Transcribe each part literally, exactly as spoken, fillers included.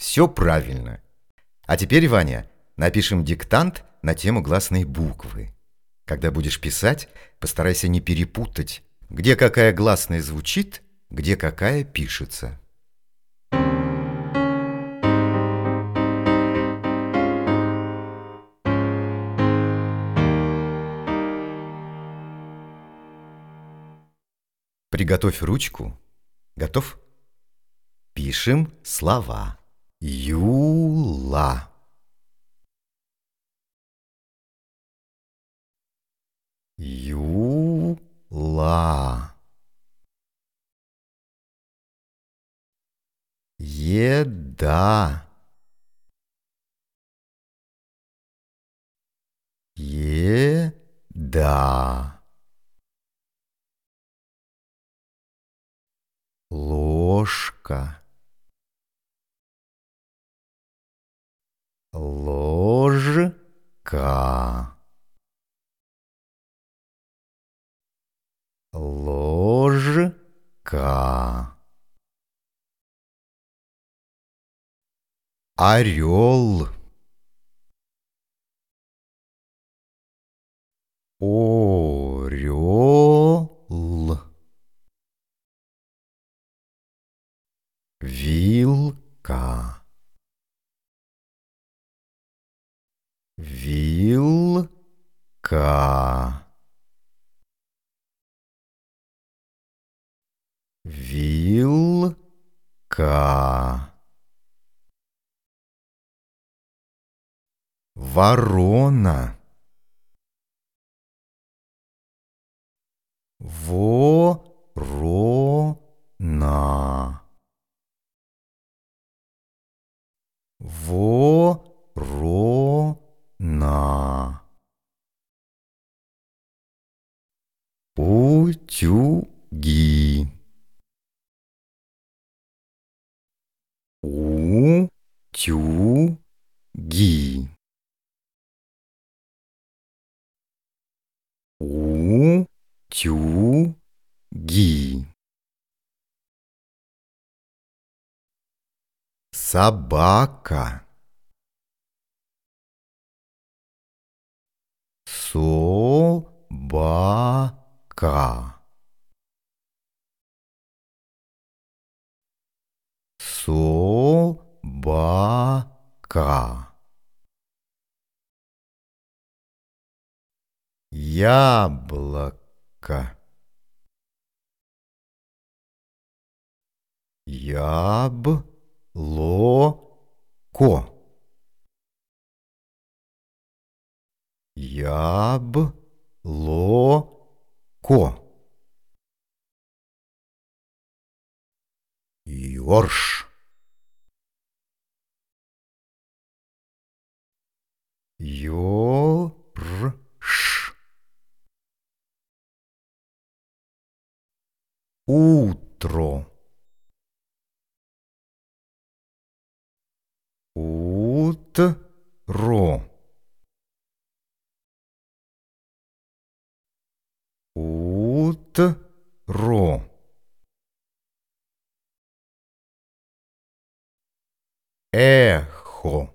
Все правильно. А теперь, Ваня, напишем диктант на тему гласной буквы. Когда будешь писать, постарайся не перепутать, где какая гласная звучит, где какая пишется. Приготовь ручку. Готов? Пишем слова. Юла. Юла. Еда. Еда. Ложка. Ложка. Ложка. Орел. Орел. Вилка. Вилка. Вилка. Ворона. Ворона. Ворона. Утюги. Утюги. Утюги. Собака. Собака. Собака. Яблоко. Яблоко. Яблоко. Ёрш. Ёрш. Утро. Утро. Утро. Эхо.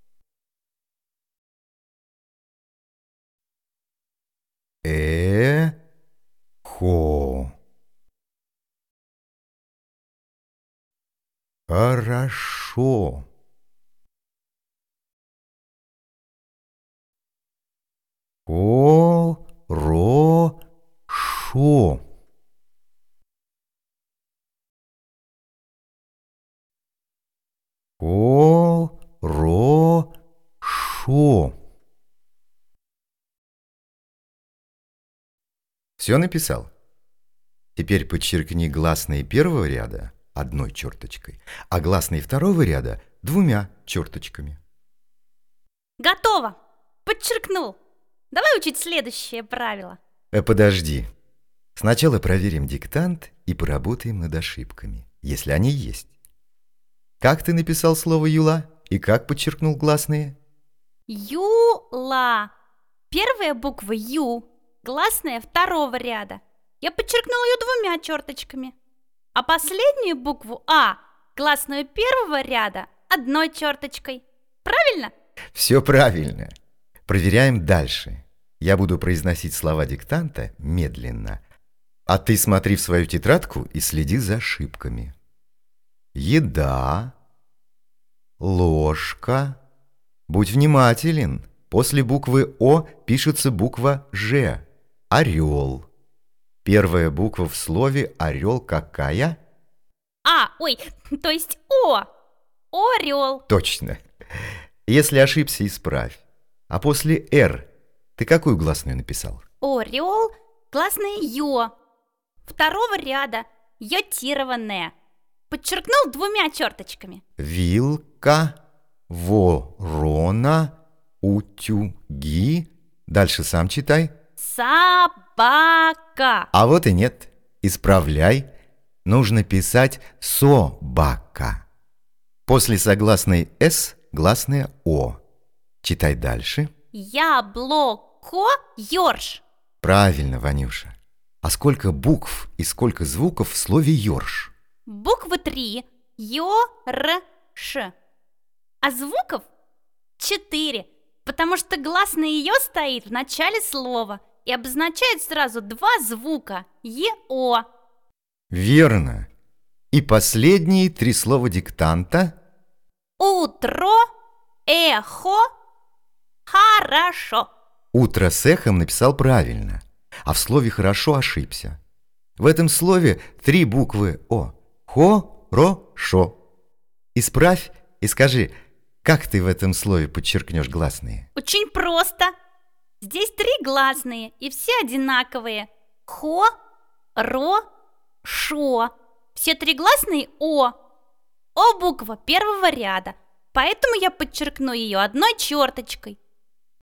Эхо. Хорошо. Хорошо. Хорошо. Все написал? Теперь подчеркни гласные первого ряда одной черточкой, а гласные второго ряда двумя черточками. Готово! Подчеркнул. Давай учить следующее правило. Э, подожди. Сначала проверим диктант и поработаем над ошибками, если они есть. Как ты написал слово «юла» и как подчеркнул гласные? Юла. Первая буква Ю, гласная второго ряда. Я подчеркнул ее двумя черточками. А последнюю букву А, гласную первого ряда, одной черточкой. Правильно? Все правильно. Проверяем дальше. Я буду произносить слова диктанта медленно, а ты смотри в свою тетрадку и следи за ошибками. Еда, ложка. Будь внимателен. После буквы О пишется буква Ж. Орел. Первая буква в слове орел какая? А, ой, то есть О. Орел. Точно. Если ошибся, исправь. А после Р ты какую гласную написал? Орел, гласное Ё. Второго ряда, йотированное. Подчеркнул двумя черточками. Вилка, ворона, утюги. Дальше сам читай. Собака. А вот и нет. Исправляй. Нужно писать собака. После согласной «с» гласная «о». Читай дальше. Яблоко, ёрш. Правильно, Ванюша. А сколько букв и сколько звуков в слове «ёрш»? Буквы три. Ё-р-ш. А звуков четыре, потому что гласное «ё» стоит в начале слова и обозначает сразу два звука «е-о». Верно. И последние три слова диктанта. Утро, эхо, хорошо. Утро с эхом написал правильно, а в слове «хорошо» ошибся. В этом слове три буквы «о». Хо-ро-шо. Исправь и скажи, как ты в этом слове подчеркнешь гласные? Очень просто. Здесь три гласные, и все одинаковые. Хо, ро, шо. Все три гласные О. О буква первого ряда, поэтому я подчеркну ее одной черточкой.